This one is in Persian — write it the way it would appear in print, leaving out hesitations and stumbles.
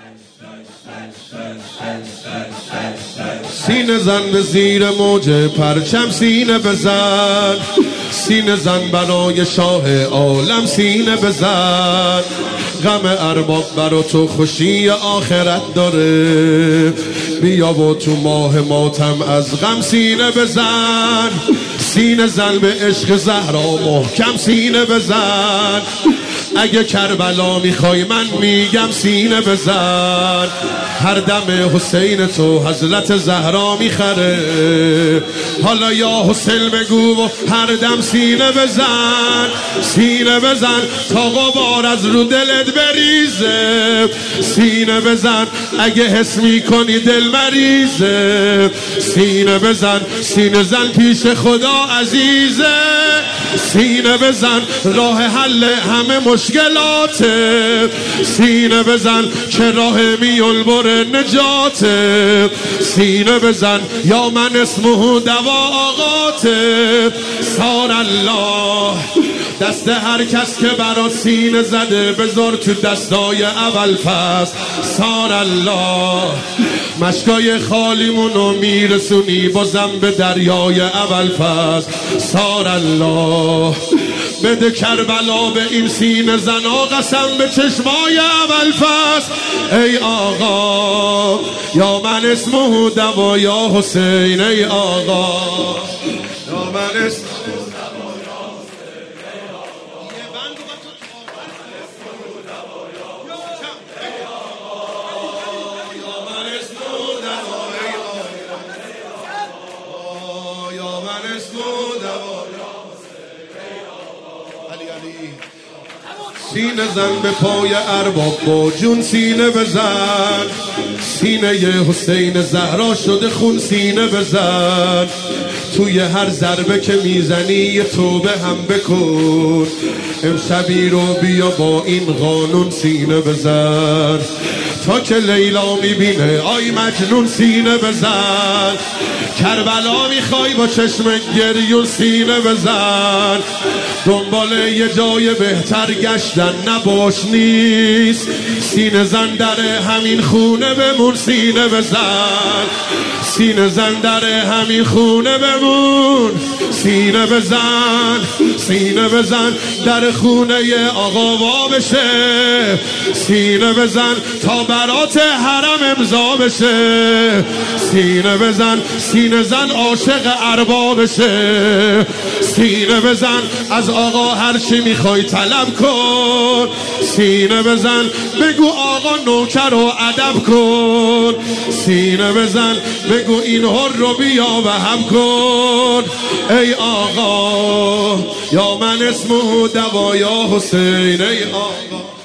سینه زن به زیر موج پرچم، سینه بزن، سینه زن برای شاه عالم، سینه بزن. غم ارباب برا تو خوشی آخرت داره، بیا و تو ماه ماتم از غم سینه بزن. سینه زن به عشق زهرا محکم، سینه بزن. اگه کربلا میخوای من میگم سینه بزن. هر دم حسین تو حضرت زهرا میخره، حالا یا حسین بگو و هر دم سینه بزن. سینه بزن تا غبار از رو دلت بریزه، سینه بزن اگه حس میکنی دل مریضه. سینه بزن، سینه زن پیش خدا عزیزه. سینه بزن راه حل همه مشکلاته، سینه بزن که راه میول بر نجاته. سینه بزن یا من اسمه دوا آقاته. سار الله دست هر کس که برا سینه زده بذار تو دستای اول فصل. سار الله مشکای خالیمونو میرسونی بازم به دریای اول فصل. سار الله بده کربلا به این سینه زنا قسم به چشمای اول فصل. ای آقا یا من اسمه دوا یا حسین، ای آقا یا من اسمه سینه زن به پای ارباب با جون، سینه بزن. سینه حسین زهرا شده خون، سینه بزن. توی هر ضربه که میزنی یه توبه هم بکن. امشبی رو بیا با این قانون سینه بزن، تا که لیلا میبینه آی مجنون سینه بزن. کربلا میخوای با چشم گریون سینه بزن. دنبال یه جای بهتر گشتن نباش نیست، سینه زن در همین خونه بمون سینه بزن. سینه زن در همین خونه بمون سینه بزن. سینه بزن در خونه آقا وا بشه، سینه بزن تا برات حرم امضا بشه. سینه بزن، سینه زن عاشق ارباب بشه. سینه بزن از آقا هر چی میخوای طلب کن. سینه بزن بگو آقا نوکر رو ادب کن. سینه بزن بگو این هر رو بیا و هم کن. ای آقا یا من اسمه دوا یا حسین، ای آقا